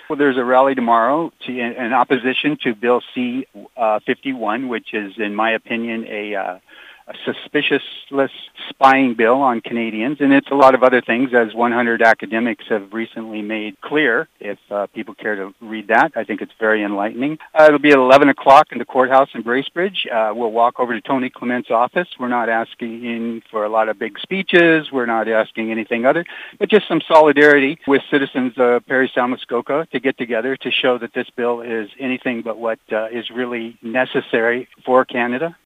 Well, there's a rally tomorrow in opposition to Bill C-51, which is, in my opinion, a suspicious spying bill on Canadians, and it's a lot of other things, as 100 academics have recently made clear. If people care to read that, I think it's very enlightening. It'll be at 11 o'clock in the courthouse in Bracebridge. We'll walk over to Tony Clement's office. We're not asking for a lot of big speeches. We're not asking anything other, but just some solidarity with citizens of Parry Sound Muskoka to get together to show that this bill is anything but what is really necessary for Canada.